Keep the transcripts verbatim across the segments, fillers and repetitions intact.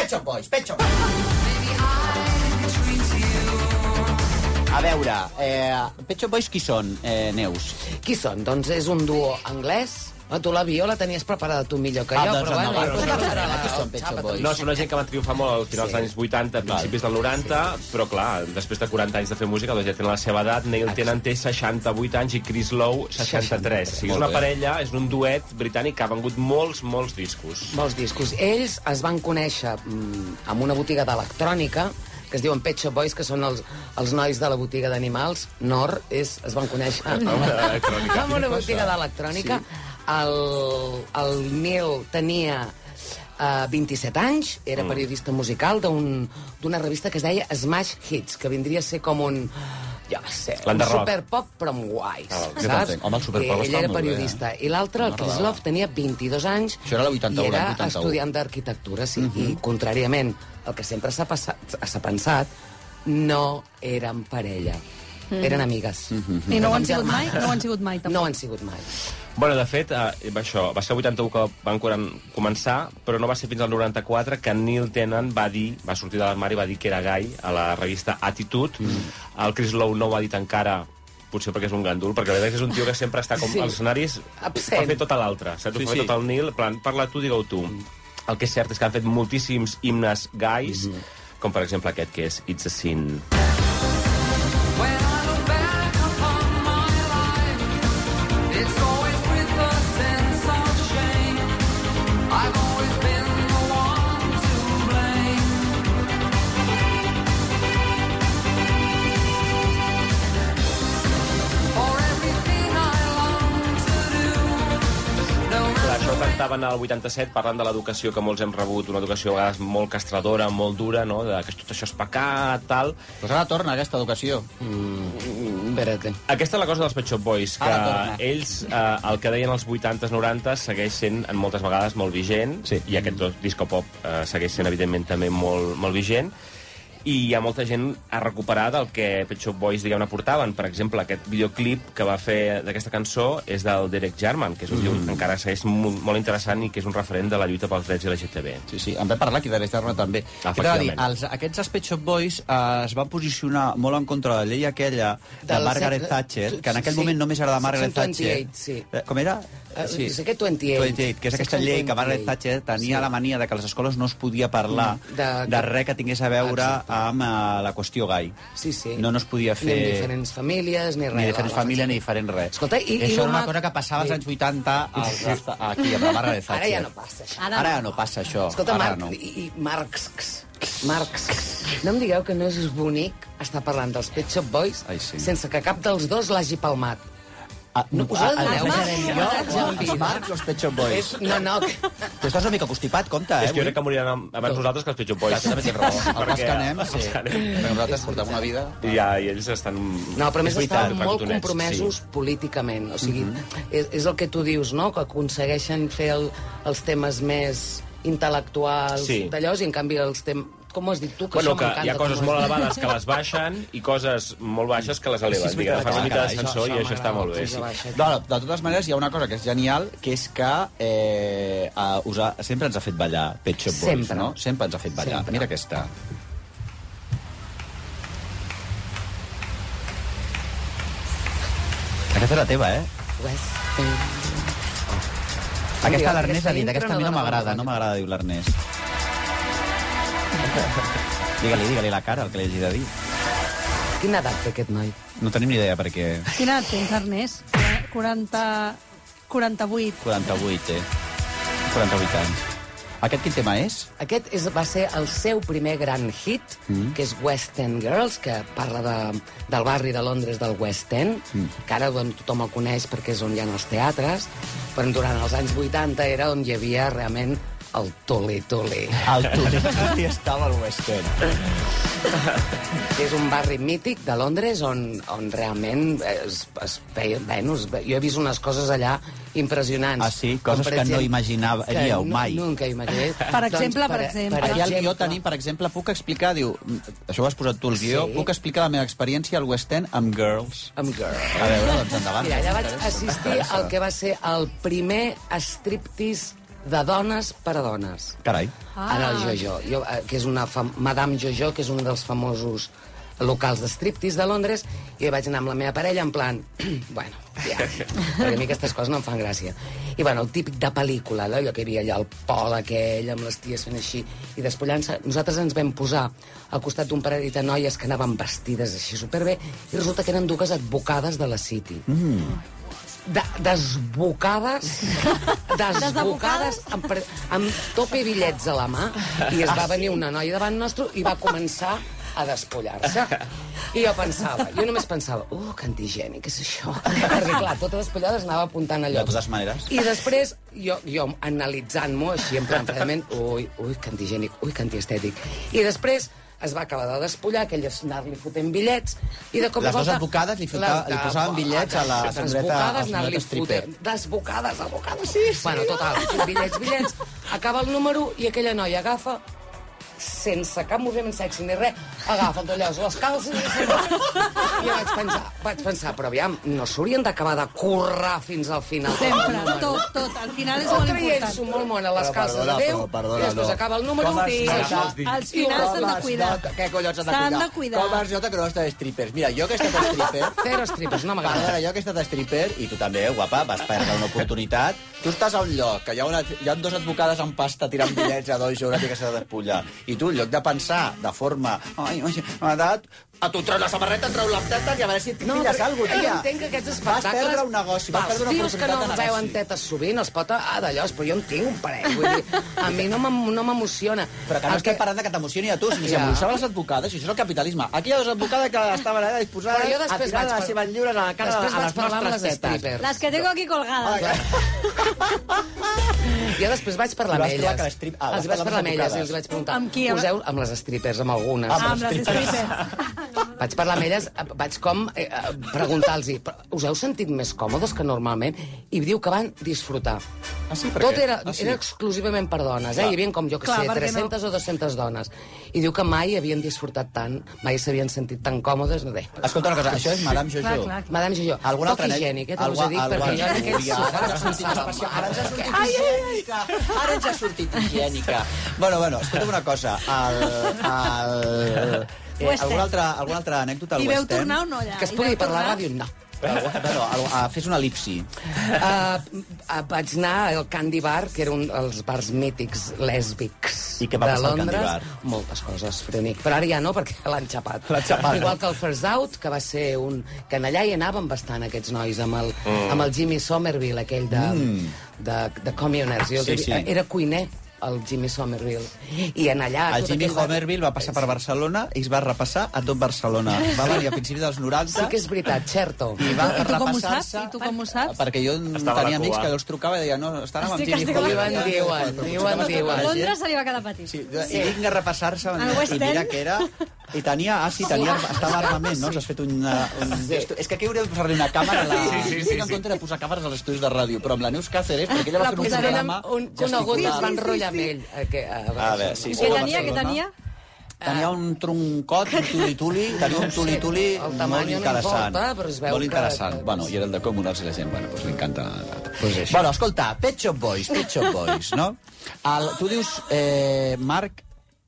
Pet Shop Boys, Pet Shop Boys. A veure, eh, Pet Shop Boys qui són, eh, Neus? Qui són? Doncs és un duo anglès. Oh, tu l'avió la tenies preparada tu millor que Ah, jo, doncs però bueno... no, jo no, posarà la- qui són Pet Shop Boys? No, és una gent que va triomfar molt al final dels anys vuitanta, principis del noranta, però clar, després de quaranta anys de fer música, doncs ja tenen la seva edat. Neil Tennant té seixanta-vuit anys i Chris Lowe seixanta-tres. O sigui, és una parella, és un duet britànic que ha vengut molts, molts discos. Molts discos. Ells es van conèixer mm, en una botiga d'electrònica que es diuen Pet Shop Boys, que són els, els nois de la botiga d'animals. Nor és, es van conèixer en una botiga d'electrònica. Sí. El, el Neil tenia uh, vint-i-set anys, era periodista musical d'un- d'una revista que es deia Smash Hits, que vindria a ser com un... ja va ser, un L'Underrock. superpop, però amb guais, Ah, jo saps? t'entenc. Home, el superpop I ell està era molt bé, periodista. eh? I l'altre, el No Chris m'agradava. Love, tenia vint-i-dos anys Això era la vuitanta-u, i era l'any vuitanta-u. estudiant d'arquitectura, sí. I, contràriament al que sempre s'ha passat- s'ha pensat, no eren parella. Eren amigues. I no ho han sigut mai? No ho han sigut mai, tampoc. No ho han sigut mai. Bueno, de fet, eh, això, va ser el vuitanta-u que van quan- començar, però no va ser fins al noranta-quatre que Neil Tennant va dir, va sortir de l'armari i va dir que era gai a la revista Attitude. El Chris Lowe no ho ha dit encara, potser perquè és un gandul, perquè la veritat és que és un tio que sempre està com Sí. als escenaris Absent. per fer tot l'altre, saps? Sí, Sí, sí. sí. tot el Neil, en plan, parla tu, digue-ho tu. El que és cert és que han fet moltíssims himnes gais, com per exemple aquest que és It's a Sin. Clar, això ho cantaven al vuitanta-set parlant de l'educació que molts hem rebut, una educació a vegades molt castradora, molt dura, no? De que tot això és pecat, tal. Pues ara torna aquesta educació. Mm, Espera't. Aquesta és la cosa dels Pet Shop Boys, que Ara torna. ells, eh, el que deien als vuitantes, norantes, segueix sent en moltes vegades molt vigent, Sí. i aquest disco pop eh, segueix sent, evidentment, també molt, molt vigent, i hi ha molta gent a recuperar del que Pet Shop Boys, diguem-ne, portaven. Per exemple, aquest videoclip que va fer d'aquesta cançó és del Derek Jarman, que és un tio que encara segueix molt, molt interessant i que és un referent de la lluita pels drets L G T B. Sí, sí, en vam parlar aquí de l'Esterna també. Ah, Què t'ha de dir? efectivament. Els, aquests Pet Shop Boys eh, es van posicionar molt en contra de la llei aquella de Del Margaret sec- Thatcher, que en aquell sí. moment només era de Margaret Section Thatcher. vint-i-vuit, sí. Eh, Com era? Eh, sé que vint-i-vuit. vint-i-vuit, que és aquesta Section llei que Margaret vint-i-vuit. Thatcher tenia Sí. la mania de que a les escoles no es podia parlar Mm, de- de res que tingués a veure Exacte. amb eh, la qüestió gai. Sí, sí. No, no es podia fer... Ni en diferents famílies, ni res. Ni diferents La- la- famílies, ni diferent res. Escolta, i- i Això lo era una mac- cosa que passava als Sí. anys vuitanta als, aquí, amb la Margaret Thatcher. Ara ja no passa això. Ara Ara no. ja no passa això. Escolta, Ara Marc, no. i, i Marx, Marx, no em digueu que no és bonic estar parlant dels Pet Shop Boys Ai, sí. sense que cap dels dos l'hagi palmat. Ah, No, us ho ah, adoneu? ah, jo, Ah, els Marcs o els Pet Shop Boys? És, no, no, que... Tu estàs una mica constipat, compte, eh? És que jo avui? crec que moriran amb- abans nosaltres que els Pet Shop Boys. Clar, tu també tens raó. El pas Perquè- que anem, sí. els que anem. Perquè nosaltres portem una vida... I, ja, i ells estan... No, però a més És veritat, estaven molt pegotonets, compromesos sí. políticament. O sigui, és, és el que tu dius, no?, que aconsegueixen fer el, els temes més intel·lectuals Sí. d'allò, i en canvi els temes... Com ho has dit tu? Que Bueno, això que m'encanta, hi ha coses com ho molt has dit. elevades que les baixen i coses molt baixes que les eleven. Sí, és Diguem, veritat, fan una mica clar, d'ascensor això- i això això està molt bé. m'agrada, Sí. baixa. No, de totes maneres, hi ha una cosa que és genial, que és que eh, a, us ha, sempre ens ha fet ballar Pet Shop Boys, Sempre. no? Sempre ens ha fet ballar. Sempre. Mira aquesta. Aquesta és la teva, eh? West End. Aquesta Digue'm, l'Ernest ha dit, intro aquesta a mi no dona m'agrada, bona no rotllo. m'agrada, diu l'Ernest. Digue-li, digue-li la cara, el que li hagi de dir. Quina edat té aquest noi? No tenim ni idea, perquè Quina edat tens, Ernest? quaranta... quaranta-vuit. quaranta-vuit té. quaranta-vuit anys. Aquest quin tema és? Aquest és, va ser el seu primer gran hit, mm. que és West End Girls, que parla de, del barri de Londres del West End, mm. que ara doncs, tothom el coneix perquè és on hi ha els teatres, però durant els anys vuitanta era on hi havia realment el toli-toli. El Tuli estava al West End. Que és un barri mític de Londres on, on realment es, es feia... Bueno, es, jo he vist unes coses allà impressionants. Ah, sí? Com, Coses per que no exemple, imaginaríeu que mai. No, nunca imaginé. Per exemple, per exemple. Allà al guió exemple. tenim, per exemple, puc explicar, diu, això ho has posat tu al guió, Sí. puc explicar la meva experiència al West End amb Girls. Amb Girl. A veure, doncs endavant. Mira, allà vaig M'interessa, assistir m'interessa. al que va ser el primer striptease de dones per a dones. Carai. Ah. En el Jojo, jo, eh, que és una fam... Madame Jojo, que és un dels famosos locals de striptease de Londres, i vaig anar amb la meva parella en plan, bueno, ja, perquè a mi aquestes coses no em fan gràcia. I bueno, el típic de pel·lícula, allò que hi havia allà el pol aquell, amb les ties fent així, i despullant-se, nosaltres ens vam posar al costat d'un parell de noies que anaven vestides així superbé, i resulta que eren dues advocades de la City. Mm. De, desbocades desbocades amb, pre- amb tope bitllets a la mà, i es va venir una noia davant nostre i va començar a despullar-se. I jo pensava, jo només pensava, uh, que antigènic és això. Perquè, clar, totes les despullades anava apuntant allò. De totes maneres. I després, jo, jo analitzant-m'ho així, en plan, fredament, ui, ui, que antigènic, ui, que antiestètic. I després es va acabar de despullar, aquelles anar-li fotent bitllets, i de cop i Les volta... dues advocades li, fotava, li posaven bitllets a la senyoreta, a la senyoreta stripper. Desbocades, abocades, sí, sí. Bueno, total, bitllets, bitllets, acaba el número i aquella noia agafa, sense cap moviment sexy ni res, agafa allò, les calces i se'n va. I jo vaig pensar, vaig pensar, però aviam, no s'haurien d'acabar de currar fins al final. Sempre, tot, tot. Al final és molt important. Creient-s'ho molt mona, les calces de Déu, i després acaba el número Com i... has això. Els finals s'han de cuidar. Què collons s'han de S'han cuidar? de cuidar. Com has nota que no has estat strippers? Mira, jo que he estat stripper... Zero strippers, no m'agrada. Perdona, jo que he estat stripper, i tu també, guapa, vas perdre una oportunitat. Tu estàs a un lloc, que hi ha, una, hi ha dos advocades amb pasta tirant bitllets a dojo, una tica s'ha de despullar. I tu, en lloc de pensar de forma... Ai, ai, m'ha a tu treus la samarreta, treus la teta i a veure si et pilles alguna cosa, jo tia. entenc que aquests Vas espectacles... perdre un negoci, vas perdre una dius que no oportunitat de veuen negoci. tetes sovint, els pot ah, d'allò, però jo en tinc un parell, vull dir, a mi no m'em- no m'emociona. Però que no El estem parlant de que t'emocioni a tu, sinó que Ja. s'emboliçaven les advocades, i això és el capitalisme. Aquí hi ha dues advocades que estaven allà disposades Però jo a després tirar vaig les par- seves lliures a la cara Després a vaig les parlar amb nostres les tetes. strippers. Les que tengo aquí colgadas. Jo després vaig parlar I amb vas trobar que elles. les strip- ah, vas els vaig parlar parlar amb amb les elles i els vaig preguntar, Amb qui? useu amb les strippers, amb algunes. Ah, Amb les strippers. Vaig parlar amb elles, eh, vaig com eh, eh, preguntar-los, us heu sentit més còmodes que normalment? I diu que van disfrutar. Ah, sí? Per Tot què? era, Ah, sí? era exclusivament per dones, eh? Clar. Hi havia com, jo que Clar, sé, perquè tres-centes o dues-centes dones. I diu que mai havien disfrutat tant, mai s'havien sentit tan còmodes, no bé. Escolta una cosa, això és Madame Jojo. Clar, clar. Madame Jojo, Algun poc altre net- higiènic, eh, te algú- us he dit, algú- perquè jo en algú- aquest ja, sofà... ara ens ha sortit especial, ara ens ha sortit higiènica, ara ens ha sortit higiènica. Bueno, bueno, escolta'm una cosa, el... el eh, West alguna, End. altra, alguna altra anècdota al I veu West End? tornar o no allà? Que es I pugui veu parlar a tornar? ràdio, no. Bueno, a, a, fes una elipsi. Uh, uh, vaig anar al Candy Bar, que era un dels bars mítics lèsbics I què va de passar al Candy Londres. Bar? Moltes coses, Frenic. Però ara ja no, perquè l'han xapat. L'han xapat, Igual eh? que el First Out, que va ser un... Que en allà hi anaven bastant, aquests nois, amb el, mm. amb el Jimmy Somerville, aquell de, mm. de, de Communers. Jo Sí, sí, sí. sí. Era cuiner, el Jimmy Somerville. I en allà... El tot Jimmy aquell bar- Somerville va passar per Barcelona i es va repassar a tot Barcelona. Va venir a principis dels noranta Sí que és veritat, certo. i va I tu com ho repassar-se... saps? I tu com ho saps? Perquè jo Estava a la tenia amics cua. que els trucava i deia no, estàvem amb Estic- Jimmy estic a la Somerville. Diuen, diuen, diuen, Estic diuen. A Londres se li va quedar petit. Sí, i vinc a repassar-se Al West i mira End. que era... I tenia, ah, sí, tenia, estava armament, no? Ens has fet una... Un... Sí. És que aquí hauríem de posar-li una càmera a la... Sí, sí, sí, Estic en sí. contra de posar càmeres als estudis de ràdio, però amb la Neus Cáceres, perquè ella va La fer un posarem programa... Un conegut es va gesticulant. enrotllar amb ell. eh, Que, a, A veure, sí, sí. Què a tenia, què Barcelona. tenia? Tenia un troncot, un tuli-tuli, tenia un tuli-tuli El molt tamany no interessant. importa, però es veu molt que- interessant. que- Bueno, i era el de Comunals i la gent, bueno, doncs li encanta. Pues això. Bueno, escolta, Pet Shop Boys, Pet Shop Boys, no? El, tu dius, eh, Marc,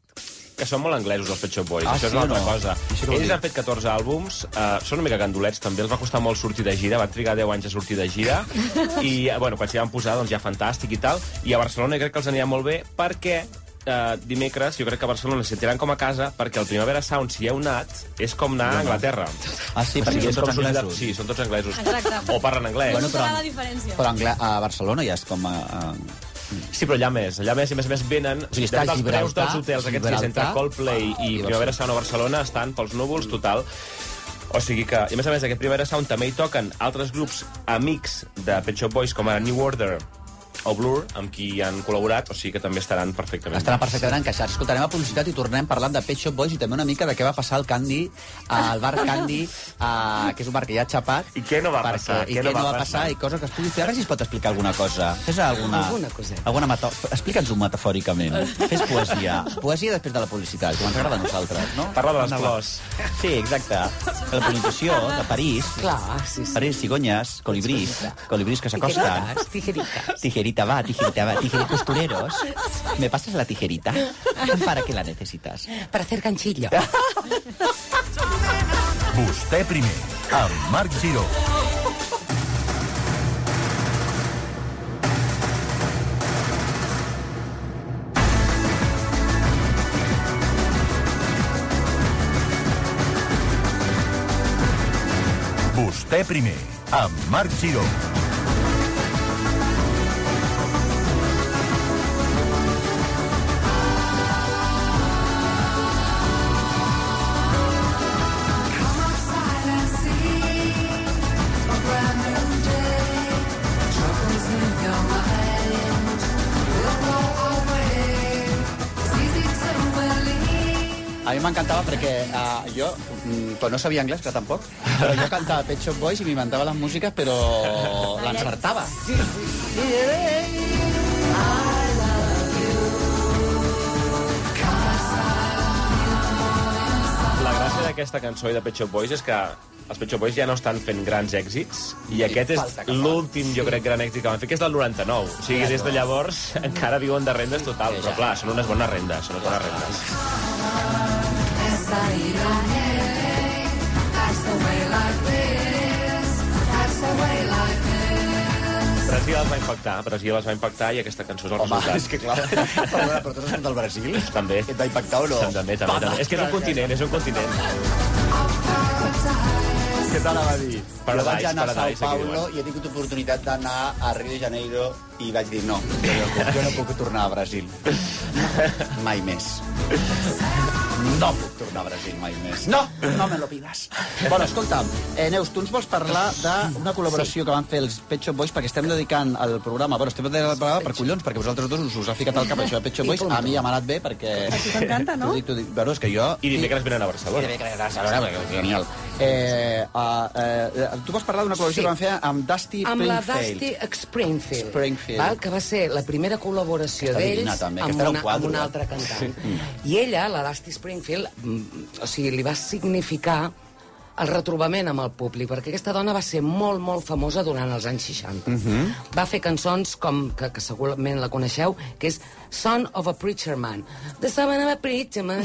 Que són molt anglesos, els Pet Shop Boys. Ah, Això és sí una o altra no? cosa. Això què vol Ells dir? han fet catorze àlbums, uh, són una mica gandolets, també. Els va costar molt sortir de gira, van trigar deu anys a sortir de gira. I, eh, bueno, quan s'hi van posar, doncs ja fantàstic i tal. I a Barcelona jo crec que els anirà molt bé perquè uh, dimecres jo crec que a Barcelona se sentiran com a casa perquè el Primavera Sound, si heu anat, és com anar a Anglaterra. Ah, sí, O perquè sigui, són és com tots sortir de- anglesos. Sí, són tots anglesos. Exacte. O parlen anglès. Bueno, No però- serà la diferència. però Angla a Barcelona ja és com a... a... Sí, però allà més. Allà més, i a més a més venen... O sigui, està de fet, els preus Gibraltar, dels hotels aquests que és entre Gibraltar Coldplay i i Primavera Sound a Barcelona estan pels núvols total. O sigui que, i a més a més, aquest Primavera Sound també hi toquen altres grups amics de Pet Shop Boys, com ara New Order o Blur, amb qui han col·laborat, o sigui que també estaran perfectament. Estaran perfectament encaixats. Escoltarem a publicitat i tornem parlant de Pet Shop Boys i també una mica de què va passar al Candy, al bar Candy, uh, que és un bar que ja ha xapat. I què no va perquè, passar? I què no va passar? I coses que es pugui fer. A veure si es pot explicar alguna cosa. Fes alguna... Alguna coseta. Alguna meta... Explica'ns-ho metafòricament. Fes poesia. Poesia després de la publicitat, com ens agrada a nosaltres, no? Parla de les Endavant. flors. Sí, exacte. De la pol·linització, de París. Clar, sí, sí. París, cigonyes, colibrís, colibrís que s'acosten. Tijeritas, tijeritas. Tijeritas. tijerita, va, tijerita, va, tijerita, costureros. ¿Me pasas la tijerita? ¿Para qué la necesitas? Para hacer ganchillo. Vostè primer, amb Marc Giró. Vostè primer, amb Marc Giró. A mi m'encantava perquè uh, jo, mm, quan no sabia anglès, que tampoc, però jo cantava Pet Shop Boys i m'inventava les músiques, però l'encertava. Sí, sí. La gràcia d'aquesta cançó i de Pet Shop Boys és que els Pet Shop Boys ja no estan fent grans èxits i aquest és l'últim, jo crec, gran èxit que van fer, que és del noranta-nou. O sigui, des de llavors encara viuen de rendes total, però clar, són unes bones rendes, són unes bones rendes. Brasil els va impactar, Brasil els va impactar i aquesta cançó és el Home, resultat. és que clar, perdona, però tu has del Brasil? També. Et va impactar o no? També, també, també. És que és un continent, és un continent. Què te la va dir? Paradise, jo vaig anar a Paradise, Sao aquí Paulo diuen. i he tingut oportunitat d'anar a Rio de Janeiro i vaig dir no, jo no puc, jo no puc tornar a Brasil. Mai més. No puc tornar a Brasil mai més. No, no me lo pidas. Bueno, escolta'm, eh, Neus, tu ens vols parlar d'una col·laboració sí. que van fer els Pet Shop Boys perquè estem dedicant el programa, bueno, estem dedicant el programa per collons, perquè vosaltres dos us, us ha ficat al cap això de Pet Shop Boys, a mi ja m'ha anat bé perquè... A tu t'encanta, no? T'ho dic, t'ho dic. Bueno, és que jo... I dimecres venen a Barcelona. I dimecres a Barcelona, perquè genial. Eh, uh, eh, tu vas parlar d'una col·laboració sí. que van fer amb Dusty amb la Springfield. Dusty Springfield, Springfield. Val? Que va ser la primera col·laboració Aquesta d'ells divina, també. amb, Aquesta era un una, quadre, amb una eh? altra cantant. Sí. I ella, la Dusty Springfield, mm, o sigui, li va significar el retrobament amb el públic, perquè aquesta dona va ser molt, molt famosa durant els anys seixanta. Uh -huh. Va fer cançons com, que, que segurament la coneixeu, que és Son of a Preacher Man. The son of a preacher man.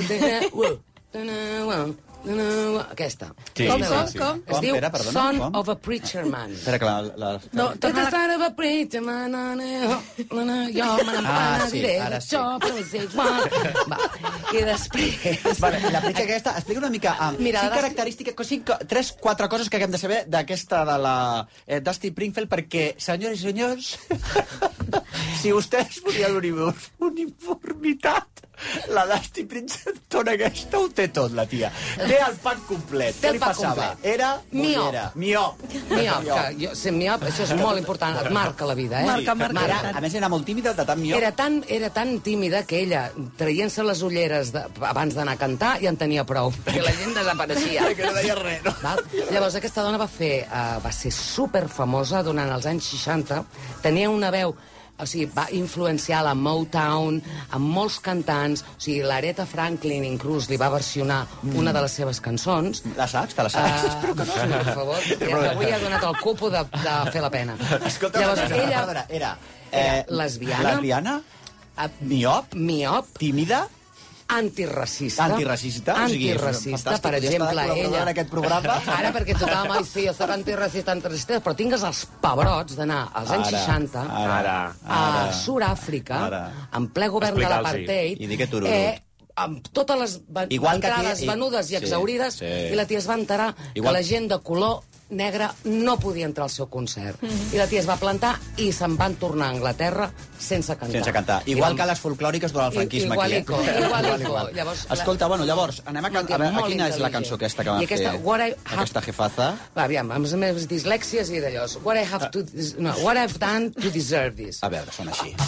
Aquesta. Sí, Com, sí, com, sí. com? Es Com, diu Pere, perdona, Son com? of a Preacher Man. Espera, que la... la... No, The torna la... son of a preacher man, no, no, no, no, jo me Ah, sí, n'empenediré ara sí. d'això, però és igual. Va, i després... Vale, la Pritxa aquesta, explica una mica amb Mira, cinc la- característiques, cinc, tres, quatre coses que haguem de saber d'aquesta de la eh, Dusty Springfield, perquè, senyors i senyors, si vostès volien una uniformitat, la Dusty Springfield aquesta ho té tot, la tia. Té el pack complet. Té Què el li pack passava? complet. Era Miop. mullera. Miop. Miop, que jo, ser miop, això és molt important, et marca la vida, eh? Marca, marca. Era, a més, era molt tímida, de tan miop. Era tan, era tan tímida que ella, traient-se les ulleres de, abans d'anar a cantar, ja en tenia prou, perquè la gent desapareixia. Que no deia res, no? Val? Llavors, aquesta dona va fer, uh, va ser superfamosa durant els anys seixanta, tenia una veu, o sigui, va influenciar la Motown amb molts cantants, o sigui, l'Aretha Franklin inclús li va versionar mm. una de les seves cançons. La saps? Te la saps? Uh, Espero que no. sí, per favor, ja, avui ha donat el cupo de, de fer la pena. Escolta, Llavors, perdona, ella perdona, era... era lesbiana. Lesbiana, uh, miop, miop, tímida, antirracista. Antiracista? O sigui, Antiracista, fantàstic, per podria estar de exemple, col·laboradora ella... en aquest programa. Ara, perquè tothom, ai, sí, jo soc antiracista, antiracista, però tingues els pebrots d'anar als anys Ara, seixanta Ara, a ara. Sud-àfrica, Ara. en ple govern de Explica'ls-hi. l'apartheid, I di que tururut. eh, amb totes les va- Igual que aquí- entrades i- venudes i sí, exaurides, sí. i la tia es va enterar Igual- que la gent de color negre no podia entrar al seu concert. I la tia es va plantar i se'n van tornar a Anglaterra sense cantar. Sense cantar. I Igual van- que les folclòriques durant el franquisme Igualico, aquí, eh? igualico. Llavors, Escolta, bueno, llavors, anem a, can... Una tia a veure, a molt quina és la intel·ligent. cançó aquesta que va I aquesta, fer What I have- aquesta jefaza? Va, aviam, amb les meves dislèxies i d'allò. What I have to... No, what I've done to deserve this. A veure, sona així.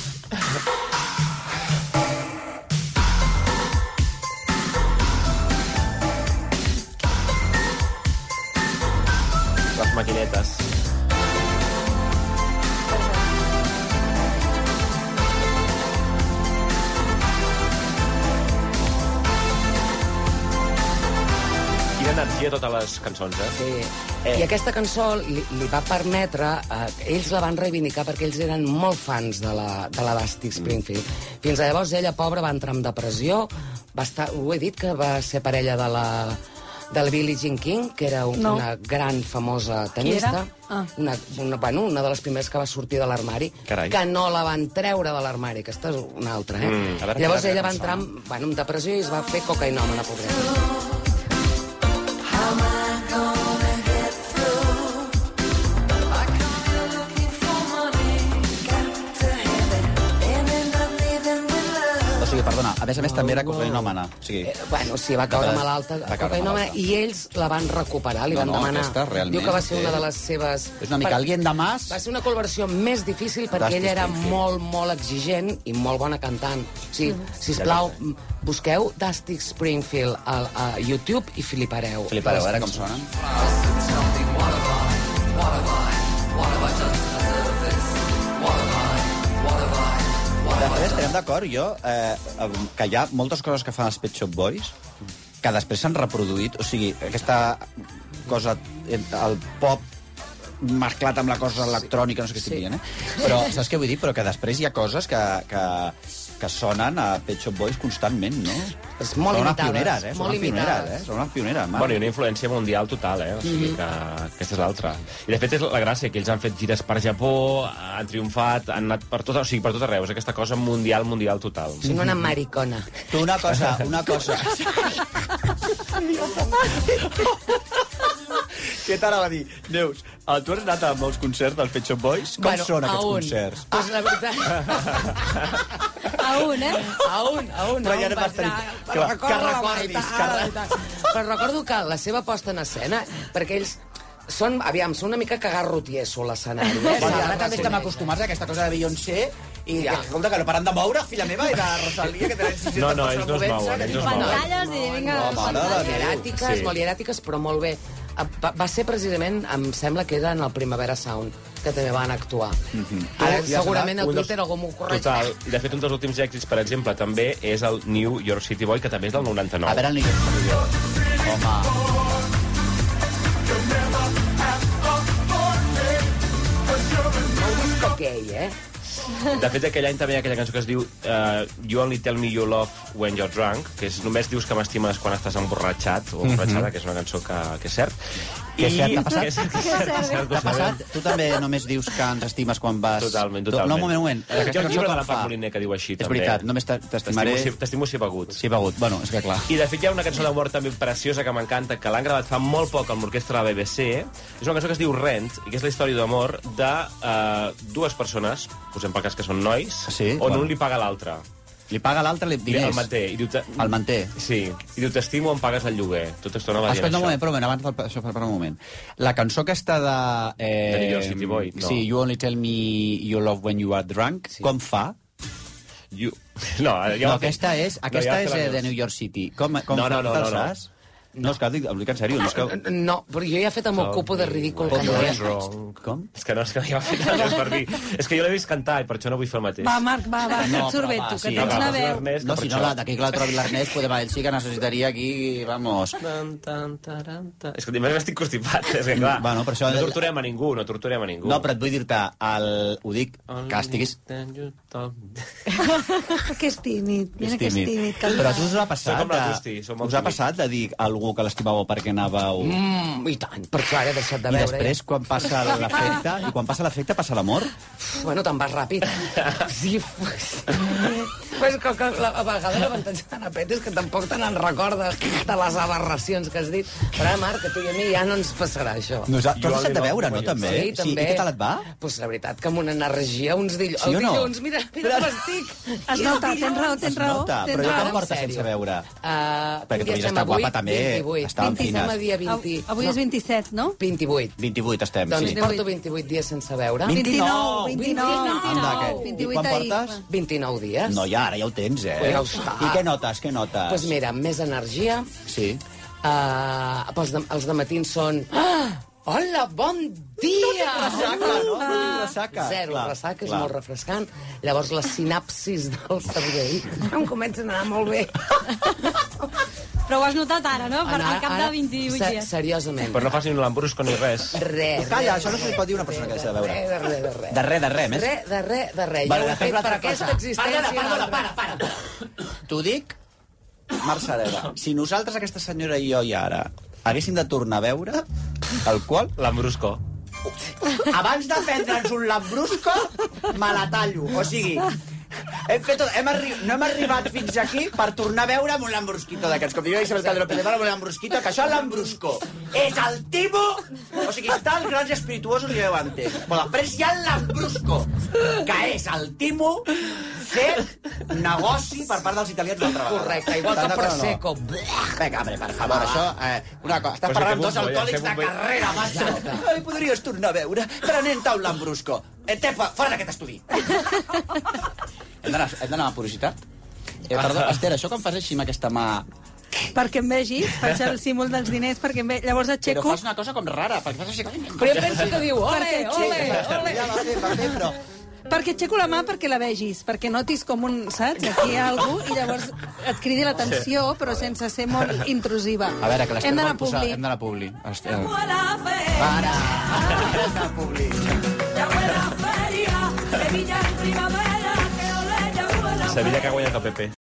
Les maquinetes. Quina quina energia totes les cançons, eh? Sí. Eh. I aquesta cançó li, li va permetre... Eh, ells la van reivindicar perquè ells eren molt fans de la, de la Dusty Springfield. Mm. Fins a llavors ella, pobra, va entrar en depressió. Va estar, ho he dit, que va ser parella de la... del Billie Jean King, que era un, no. una gran famosa tenista. Ah. Una, una, bueno, una de les primeres que va sortir de l'armari, que no la van treure de l'armari. Aquesta és una altra, eh? Mm, veure, llavors ella va entrar en, bueno, en depressió i es va fer cocainòmana, pobreta. O sigui, perdona, a més a més també era cocainòmana. O sigui, eh, bueno, sí, va caure malalta, cocainòmana, i ells la van recuperar, li no, van no, demanar. Aquesta, realment, diu que va ser una de les seves... És una mica per... alguien de mas... Va ser una col·laboració més difícil perquè ella era molt, molt exigent i molt bona cantant. O sigui, mm. sisplau, busqueu Dusty Springfield a, a YouTube i flipareu. Flipareu, ara com sonen. Després, estarem d'acord, jo, eh, que hi ha moltes coses que fan els Pet Shop Boys que després s'han reproduït. O sigui, aquesta cosa, el pop mesclat amb la cosa electrònica, no sé què estic dient, eh? Però, saps què vull dir? Però que després hi ha coses que, que, que sonen a Pet Shop Boys constantment, no? És molt Són unes limitades. pioneres, eh? Són Molt unes pioneres, eh? Són unes pioneres, mar. Bueno, i una influència mundial total, eh? O sigui que aquesta és l'altra. I de fet és la gràcia, que ells han fet gires per Japó, han triomfat, han anat per tot, o sigui, per tot arreu. És aquesta cosa mundial, mundial total. Són una maricona. Tu, una cosa, una cosa... Què t'anava a dir? Neus, tu has anat a molts concerts dels Pet Shop Boys? Com bueno, són aquests un. concerts? Pues la veritat... A un, eh? A un, a un. Però ja no vas tenir... Que, que, que recordis, que recordis. Però recordo que la seva posta en escena, perquè ells són, aviam, són una mica cagarrotieso l'escenari. Eh? Bueno, ara també estem acostumats a aquesta cosa de Beyoncé i ja. que, escolta, que no paren de moure, filla meva, i de Rosalía, que tenen sis cents no, no, ells no es mouen, ells no es mouen. Pantalles i vinga... Molt hieràtiques, sí. molt hieràtiques, però molt bé. Va, va ser precisament, em sembla que era en el Primavera Sound, que també van actuar. Mm-hmm. Ara, segurament, el Twitter algú m'ho corregeix. Total. De fet, un dels últims èxits, per exemple, també és el New York City Boy, que també és del noranta-nou. A veure el New York City Boy. Home... Okay, eh? De fet, aquell any també hi ha aquella cançó que es diu uh, You Only Tell Me You Love When You're Drunk, que és només dius que m'estimes quan estàs emborratxat o emborratxada, mm-hmm. que és una cançó que, que és cert. Que és cert, t'ha passat? Que és cert, que és cert, que és cert, t'ha passat? Tu també només dius que ens estimes quan vas... Totalment, totalment. No, un moment, un moment. Hi ha un llibre de l'Empar Moliner que diu així, és també. És veritat, només t'estimaré... T'estimo si he begut. Si he begut, bueno, és que clar. I de fet hi ha una cançó d'amor també preciosa que m'encanta, que l'han gravat fa molt poc amb l'orquestra de la B B C. És una cançó que es diu Rent, i que és la història d'amor de uh, dues persones, posem pel cas que són nois, sí, on bueno. un li paga a l'altre. Li paga l'altre diners? El manté. I diu, el manté? Sí. I diu, t'estimo, em pagues el lloguer. Tota estona va dir això. Un moment, però un moment, abans del, això, per un moment. La cançó aquesta de... Eh, de New York City Boy, no. Sí, You Only Tell Me You Love When You Are Drunk, sí. Com fa? You... No, ja no aquesta és, aquesta no, ja és de New York City. Com, com no, no, no, te'l no, no. saps? No, és que dic, dic en sèrio. No, és que... no, però jo ja he fet el meu cupo de ridícul. Com? És que no, és que ja m'ha fet res per dir. És que jo l'he vist cantar i per això no vull fer el mateix. Va, Marc, va, va, no, et surt bé, tu, que sí, tens una veu. No, si no, d'aquí que la trobi l'Ernest, podem ell sí que necessitaria aquí, vamos... Tan, tan, taran, tan... És que també m'estic constipat, és que clar, bueno, per això... no torturem a ningú, no torturem a ningú. No, però et vull dir-te, el... ho dic, que estiguis... Que és tímid, mira que és tímid. Però a tu us ha passat, de... us ha passat de dir a algú que l'estimàveu perquè anàveu... Mm, i tant, perquè ara he deixat de veure. I després, quan passa l'efecte, i quan passa l'efecte, passa l'amor? Bueno, te'n vas ràpid. Sí, pues... pues que, que la, a vegades l'avantatge de la Pet és que tampoc te n'en recordes de les aberracions que has dit. Però ara, Marc, a tu i a mi ja no ens passarà això. No, tu has deixat de veure, no, també? Sí, també. Sí, i què tal et va? Pues la veritat que amb una energia, uns dilluns... Sí o no? Dilluns, mira, mira com estic. Es nota, tens raó, tens raó. Però jo com porta sense veure? Uh, perquè tu ja estàs guapa, també. Estàvem fines. Dia vint... Avui és vint-i-set, no? vint-i-vuit. vint-i-vuit estem, doncs sí. Doncs porto vint-i-vuit dies sense veure. vint-i-nou, vint-i-nou. I quan portes? vint-i-nou dies. No, ja, ara ja ho tens, eh? Ja ho està. I què notes, què notes? Doncs pues mira, més energia. Sí. Uh, els, de, els dematins són... Ah! Hola, bon dia! No tinc ressaca, no? No tinc ressaca. Zero, clar, ressaca, és clar. Molt refrescant. Llavors les sinapsis del cervell em comencen a anar molt bé. Però ho has notat ara, no? Per, Ara- al cap ara, de vint-i-vuit se- dies. Seriosament. Però no facis ni l'embrusco ni res. Res. Calla, res, això no se li pot dir a una persona que deixa de veure. Res, de res, de res. De res, de res, més. Res, de res, de res. Vale, Ja ho he després fet una per altra aquesta cosa. existència. Perdona, perdona, no para, para. T'ho dic, Marc Sareda, si nosaltres, aquesta senyora i jo i ara, haguéssim de tornar a veure alcohol, L'embrusco. abans de prendre'ns un lambrusco, me la tallo. O sigui, hem fet tot, hem arri no hem arribat fins aquí per tornar a veure amb un lambrusquito d'aquests. Com diria Isabel Calderón Pérez, amb un lambrusquito, que això, el lambrusco, és el timo... O sigui, està els grans espirituosos i ho entenc. Però després hi ha el lambrusco, que és el timo fet negoci per part dels italians una altra vegada. Correcte, igual que Estan d'acord o no? Prosecco. Vinga, hombre, per favor, això... Eh, una cosa, estàs Pues parlant que amb dos bombo, ja alcohòlics sé de bombo. carrera, macho. Ai, podries tornar a veure prenent-te un lambrusco. Eh, tepa, fora d'aquest estudi. Hem d'anar hem d'anar a publicitat? Eh, perdó, Esther, això com fas així amb aquesta mà... Perquè em vegis, faig el símbol dels diners, perquè em ve... Llavors Però aixeco... fas una cosa com rara, perquè fas així... Però jo penso que diu, ole, Perquè ole, ole. Ja va bé, va bé, però... Perquè aixeco la mà perquè la vegis, perquè notis com un, saps, aquí hi ha algú, i llavors et cridi l'atenció, però sense ser molt intrusiva. A veure, que l'Esther Hem d'anar vol a posar... Publi. Hem d'anar a Publi. Esther. Para! Hem d'anar a Publi. Sevilla que ha guanyat el P P.